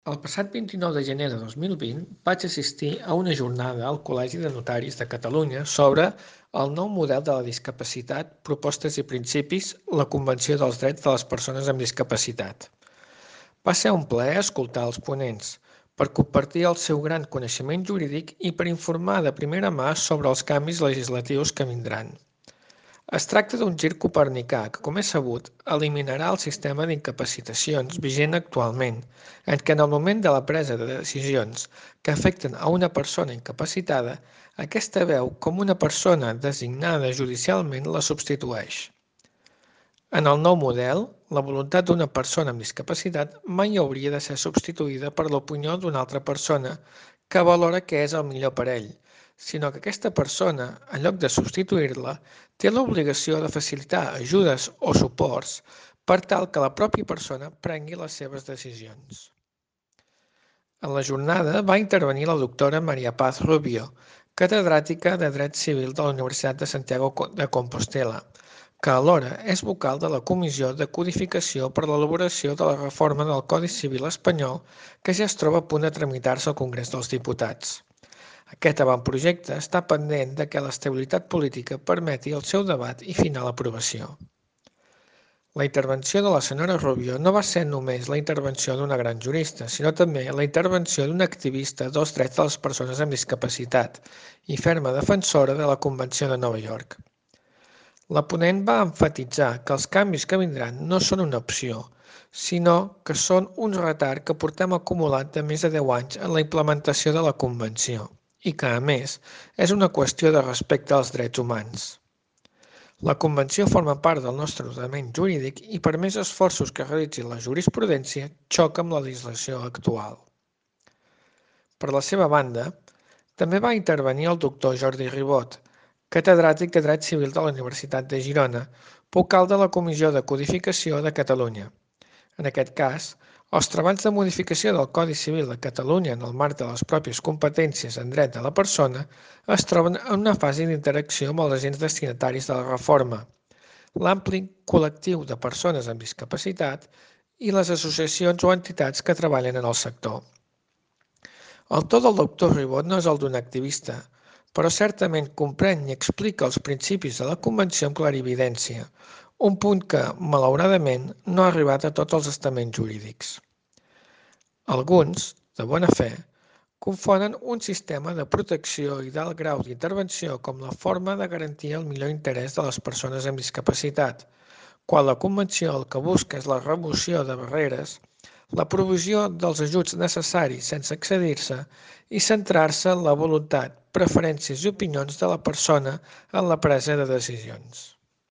El passat 29 de gener de 2020 vaig assistir a una jornada al Col·legi de Notaris de Catalunya sobre el nou model de la discapacitat, propostes i principis, la Convenció dels Drets de les Persones amb Discapacitat. Va ser un plaer escoltar els ponents, per compartir el seu gran coneixement jurídic i per informar de primera mà sobre els canvis legislatius que vindran. Es tracta d'un gir copernicà que, com és sabut, eliminarà el sistema d'incapacitacions vigent actualment, en què en el moment de la presa de decisions que afecten a una persona incapacitada, aquesta veu com una persona designada judicialment la substitueix. En el nou model, la voluntat d'una persona amb discapacitat mai hauria de ser substituïda per l'opinió d'una altra persona que valora què és el millor per a ell, sinó que aquesta persona, en lloc de substituir-la, té l'obligació de facilitar ajudes o suports per tal que la pròpia persona prengui les seves decisions. En la jornada va intervenir la doctora Maria Paz Rubio, catedràtica de Dret Civil de la Universitat de Santiago de Compostela, que alhora és vocal de la Comissió de Codificació per a l'elaboració de la reforma del Codi Civil espanyol que ja es troba a punt de tramitar-se al Congrés dels Diputats. Aquest avantprojecte està pendent de que l'estabilitat política permeti el seu debat i final aprovació. La intervenció de la senyora Rubio no va ser només la intervenció d'una gran jurista, sinó també la intervenció d'una activista dels drets de les persones amb discapacitat i ferma defensora de la Convenció de Nova York. La ponent va emfatitzar que els canvis que vindran no són una opció, sinó que són un retard que portem acumulat de més de 10 anys en la implementació de la Convenció i que, a més, és una qüestió de respecte als drets humans. La Convenció forma part del nostre ordenament jurídic i per més esforços que realitzi la jurisprudència, xoca amb la legislació actual. Per la seva banda, també va intervenir el doctor Jordi Ribot, catedràtic de Dret Civil de la Universitat de Girona, vocal de la Comissió de Codificació de Catalunya. En aquest cas, els treballs de modificació del Codi Civil de Catalunya en el marc de les pròpies competències en dret de la persona es troben en una fase d'interacció amb els agents destinataris de la reforma, l'ampli col·lectiu de persones amb discapacitat i les associacions o entitats que treballen en el sector. El to del doctor Ribot no és el d'un activista, però certament comprèn i explica els principis de la Convenció amb clarividència, un punt que, malauradament, no ha arribat a tots els estaments jurídics. Alguns, de bona fe, confonen un sistema de protecció i d'alt grau d'intervenció com la forma de garantir el millor interès de les persones amb discapacitat, quan la Convenció el que busca és la remoció de barreres, la provisió dels ajuts necessaris sense excedir-se i centrar-se en la voluntat, preferències i opinions de la persona en la presa de decisions.